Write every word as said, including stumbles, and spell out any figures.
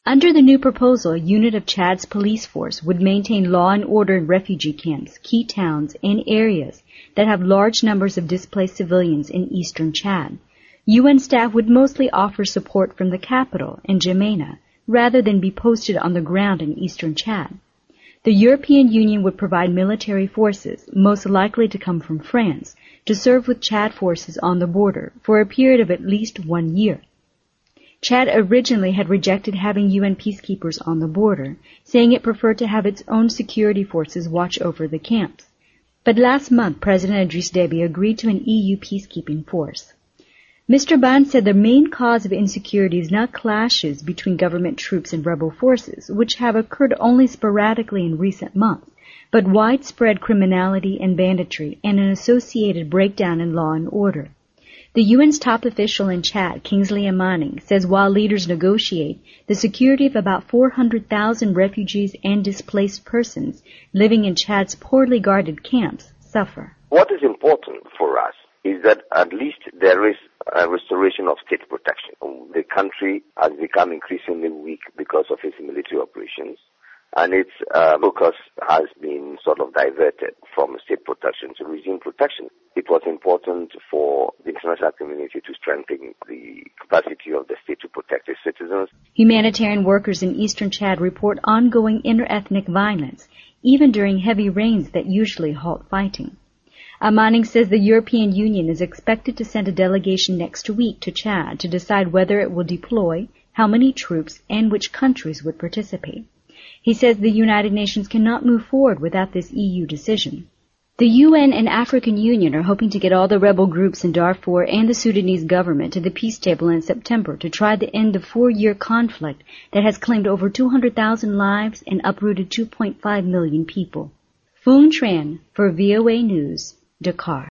Under the new proposal, a unit of Chad's police force would maintain law and order in refugee camps, key towns, and areas that have large numbers of displaced civilians in eastern Chad. U N staff would mostly offer support from the capital in N'Djamena, rather than be posted on the ground in eastern Chad. The European Union would provide military forces, most likely to come from France, to serve with Chad forces on the border for a period of at least one year. Chad originally had rejected having U N peacekeepers on the border, saying it preferred to have its own security forces watch over the camps. But last month, President Idriss Déby agreed to an E U peacekeeping force. Mister Ban said the main cause of insecurity is not clashes between government troops and rebel forces, which have occurred only sporadically in recent months, but widespread criminality and banditry and an associated breakdown in law and order. The U N's top official in Chad, Kingsley Amaning, says while leaders negotiate, the security of about four hundred thousand refugees and displaced persons living in Chad's poorly guarded camps suffer. What is important for us is that at least there is a restoration of state protection. The country has become increasingly weak because of its military operations, and its uh, focus has been sort of diverted from state protection to regime protection. It was important for the international community to strengthen the capacity of the state to protect its citizens. Humanitarian workers in eastern Chad report ongoing inter-ethnic violence, even during heavy rains that usually halt fighting. Amaning says the European Union is expected to send a delegation next week to Chad to decide whether it will deploy, how many troops, and which countries would participate. He says the United Nations cannot move forward without this E U decision. The U N and African Union are hoping to get all the rebel groups in Darfur and the Sudanese government to the peace table in September to try the end of four-year conflict that has claimed over two hundred thousand lives and uprooted two point five million people. Phuong Tran for V O A News, Dakar.